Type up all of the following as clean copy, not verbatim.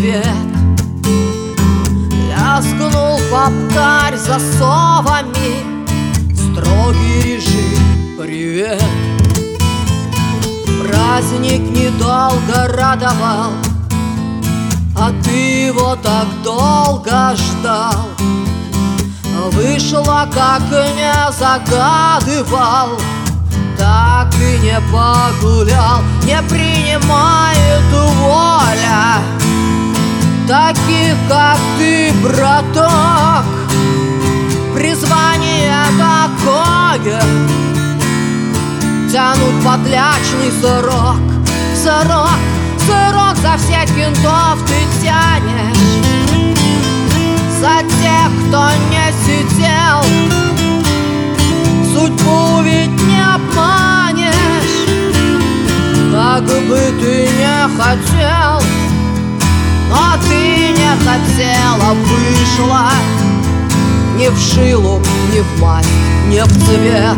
свет. Лязгнул попкарь засовами, строгий режим, привет. Праздник недолго радовал, а ты его так долго ждал. Вышло, как не загадывал, так и не погулял. Не принимает воля таких, как ты, браток. Призвание такое — тянуть подлячный срок. Срок за всех кентов ты тянешь, за тех, кто не сидел. Судьбу ведь не обманешь, как бы ты не хотел. Но ты не хотела, вышла не в жилу, не в масть, не в цвет.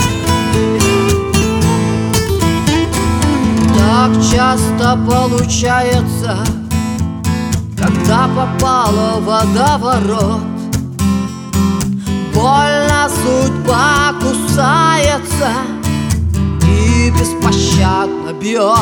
Так часто получается, когда попала в водоворот. Больно судьба кусается и беспощадно бьет.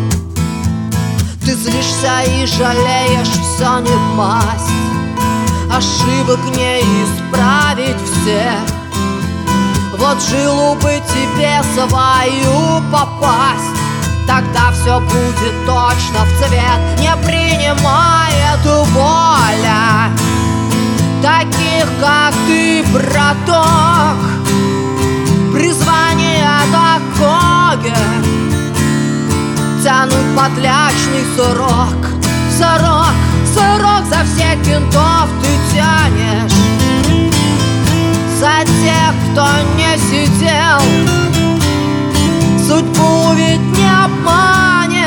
Ты злишься и жалеешь, все не в масть. Ошибок не исправить всех. Вот жилу бы тебе свою попасть, тогда все будет точно в цвет. Не принимает воля таких, как ты, браток. Призвание такое — тянуть подлячный срок. Срок за всех кентов ты тянешь, за тех, кто не сидел. Судьбу ведь не обманешь,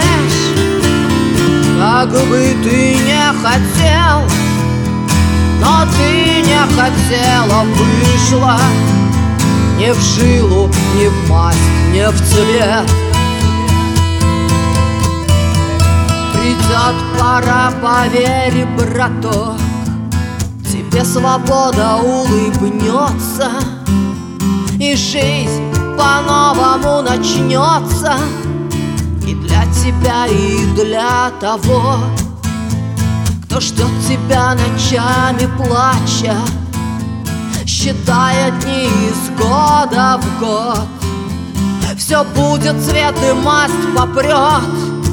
как бы ты не хотел. Но ты не хотела, вышла не в жилу, не в масть, не в цвет. Придет пора, поверь, браток, тебе свобода улыбнется, и жизнь по-новому начнется. И для тебя, и для того, кто ждет тебя ночами плача, считая дни из года в год. Все будет цвет и масть попрет,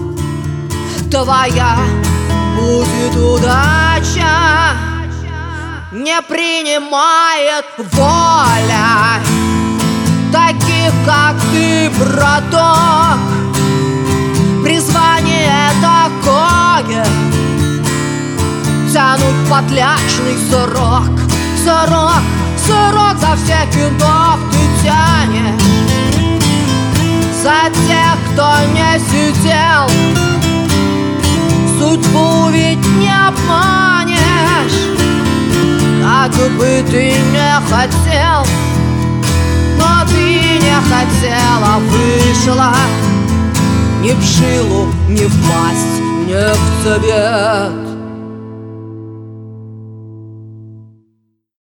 твоя будет удача. Не принимает воля таких, как ты, браток. Призвание такое — тянуть подлячный срок. Срок за всех кентов ты тянешь, за тех, кто не сидел. Судьбу ведь не обманешь, как бы ты не хотел. Но ты не хотела, вышла не в жилу, не в масть, не в цвет.